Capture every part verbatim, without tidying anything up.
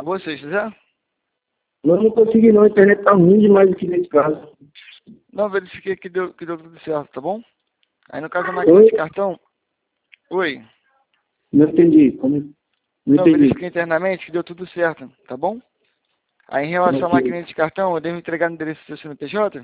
A você, José? Não, não consegui não, a internet tá ruim demais aqui dentro de casa. Não, verifiquei que deu, que deu tudo certo, tá bom? Aí no caso da máquina Oi? de cartão... Oi. Não entendi. Como... Não Não, entendi. verifiquei internamente que deu tudo certo, tá bom? Aí em relação à Ok. máquina de cartão, eu devo entregar no endereço do seu C N P J?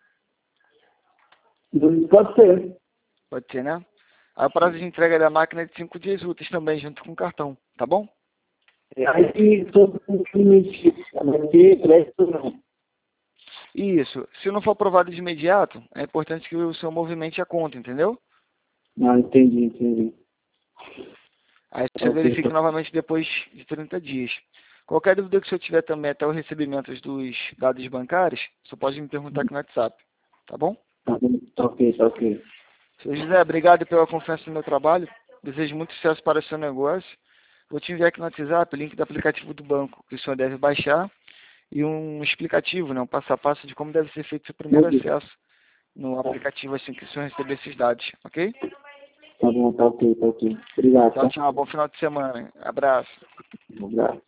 Não pode ser. Pode ser, né? Aí o prazo de entrega da máquina é de cinco dias úteis também, junto com o cartão, tá bom? Aí sobre o limite, vai ter crédito não. Isso. Se não for aprovado de imediato, é importante que o seu movimente a conta, entendeu? Ah, entendi, entendi. Aí você Ok, verifica novamente depois de trinta dias. Qualquer dúvida que o senhor tiver também até o recebimento dos dados bancários, você pode me perguntar aqui no WhatsApp, tá bom? tá bom. Tá ok, tá ok. Senhor José, obrigado pela confiança no meu trabalho. Desejo muito sucesso para o seu negócio. Vou te enviar aqui no WhatsApp o link do aplicativo do banco que o senhor deve baixar e um explicativo, né, um passo a passo de como deve ser feito o seu primeiro Ok. acesso no aplicativo assim que o senhor receber esses dados, ok? Tá bom, tá ok, tá ok. Obrigado, Tchau, tá? tchau. Bom final de semana. Abraço. Um abraço.